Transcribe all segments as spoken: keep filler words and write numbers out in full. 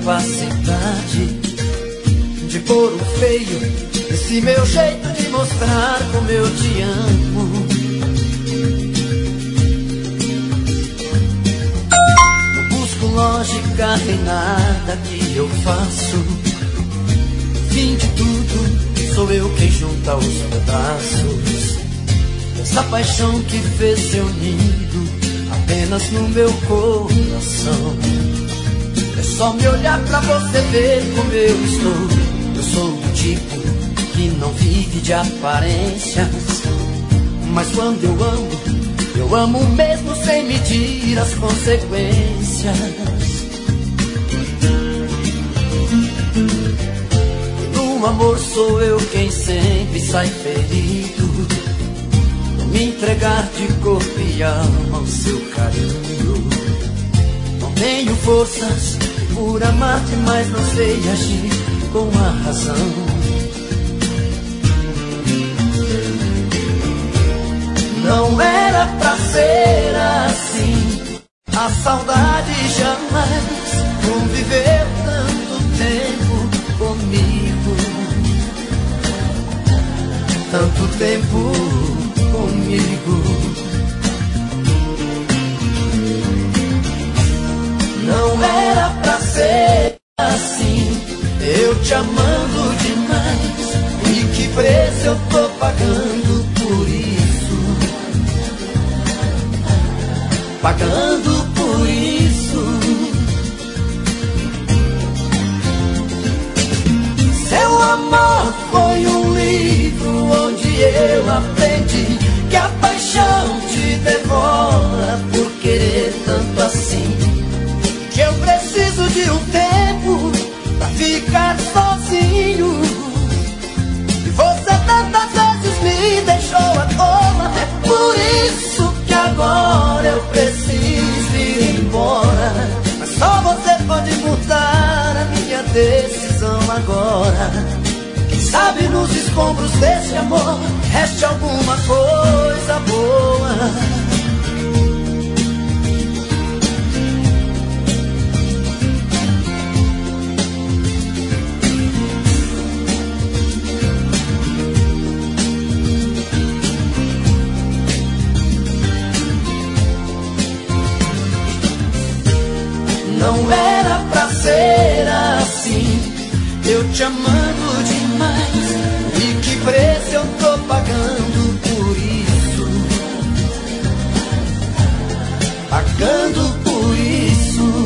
capacidade de pôr um freio nesse meu jeito de mostrar como eu te amo. Não busco lógica em nada que eu faço. Fim de tudo, sou eu quem junta os pedaços dessa paixão que fez seu nido apenas no meu coração. É só me olhar pra você ver como eu estou. Eu sou do tipo que não vive de aparências, mas quando eu amo, eu amo mesmo sem medir as consequências. No amor sou eu quem sempre sai ferido, me entregar de corpo e alma ao seu carinho. Não tenho forças por amar demais, não sei agir com a razão. Não era pra ser assim, a saudade jamais conviveu tanto tempo comigo. Tanto tempo comigo. Não era pra ser assim, eu te amando demais. E que preço eu tô pagando por isso? Pagando por isso. Seu amor foi um livro onde eu aprendi que a paixão te devora por querer tanto assim, que eu preciso de um tempo pra ficar sozinho. E você tantas vezes me deixou à toa, é por isso que agora eu preciso ir embora. Mas só você pode mudar a minha decisão agora. Quem sabe nos escombros desse amor reste alguma coisa boa. Não era pra ser assim, eu te amando demais. E que preço eu tô pagando por isso? Pagando por isso.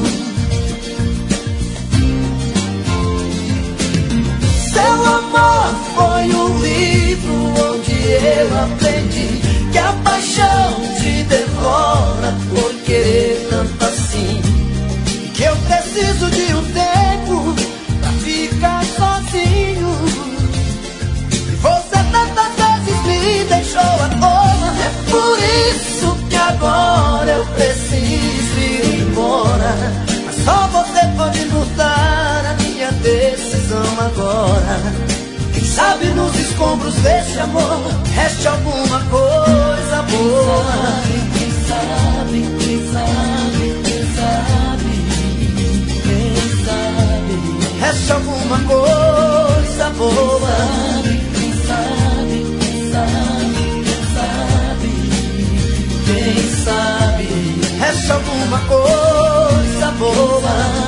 Seu amor foi um livro onde eu aprendi que a paixão te devora por querer tanto assim, que eu preciso de um tempo pra ficar sozinho. E você tantas vezes me deixou à toa, é por isso que agora eu preciso ir embora. Mas só você pode mudar a minha decisão agora. Quem sabe nos escombros desse amor reste alguma coisa boa. Quem sabe, quem sabe, quem sabe, quem sabe, reste alguma coisa boa. Quem sabe, quem sabe, quem sabe, quem sabe, reste alguma coisa boa.